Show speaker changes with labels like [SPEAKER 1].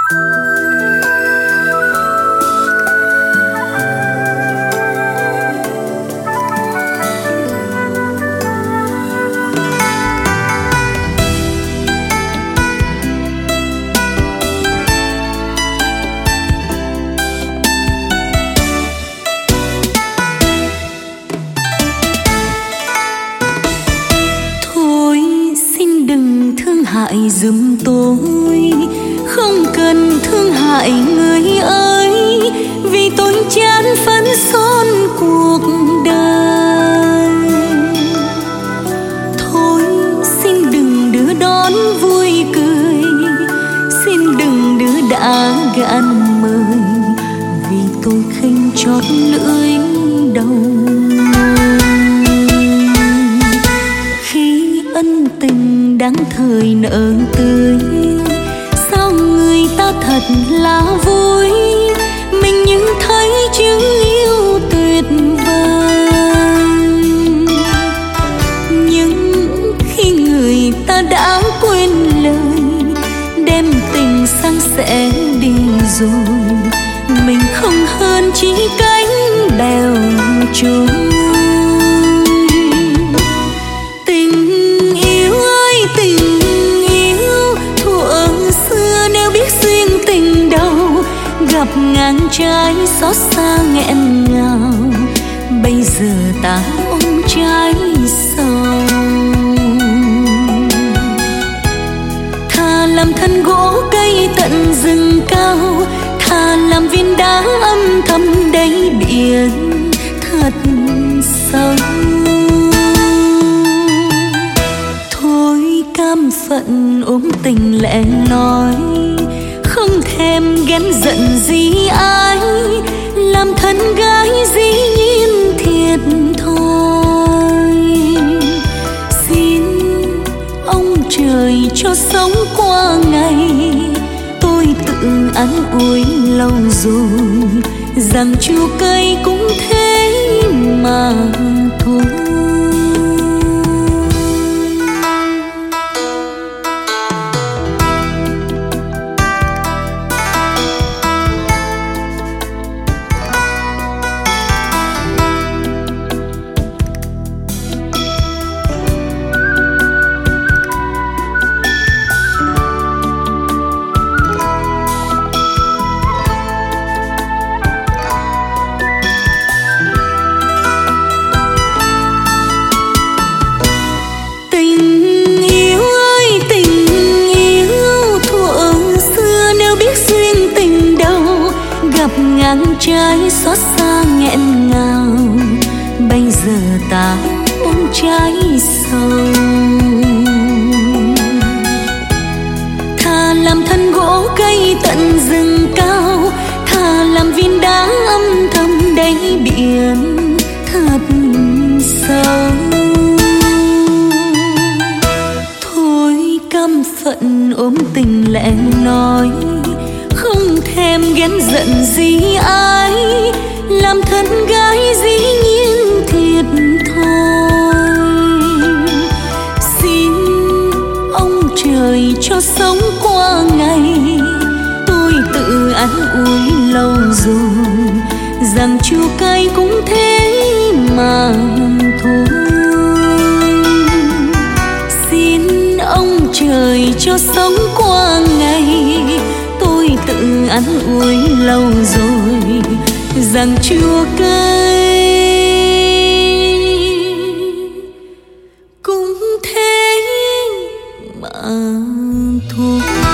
[SPEAKER 1] hại giùm tôi, không cần thương hại người ơi, vì tôi chán phấn son cuộc đời. Thôi xin đừng đưa đón vui cười, xin đừng đưa đã gạn mời, vì tôi khinh chót lưỡi đầu. Khi ân tình đáng thời nở tươi, sao người ta thật là vui, mình như thấy chữ yêu tuyệt vời. Nhưng khi người ta đã quên lời, đem tình sang sẻ đi rồi, mình không hơn chỉ cánh bèo trôi. Gặp ngang trái xót xa nghẹn ngào, bây giờ ta ôm trái sầu. Thà làm thân gỗ cây tận rừng cao, thà làm viên đá âm thầm đáy biển thật sâu. Thôi cam phận ôm tình lẻ loi, không thèm ghen giận gì ai, làm thân gái dĩ nhiên thiệt thôi. Xin ông trời cho sống qua ngày, tôi tự an ủi lâu rồi, rằng chua cay cũng thế mà thôi. Ngang trái xót xa nghẹn ngào, bây giờ ta ôm trái sầu. Thà làm thân gỗ cây tận rừng cao, thà làm viên đá âm thầm đáy biển thật sâu. Thôi căm phận ôm tình lẻ loi, không thèm ghen giận gì ai, làm thân gái dĩ nhiên thiệt thôi. Xin ông trời cho sống qua ngày, tôi tự an ủi lâu rồi, rằng chua cay cũng thế mà thôi. Xin ông trời cho sống qua ngày, tự an ủi lâu rồi, rằng chua cay cũng thế mà thôi.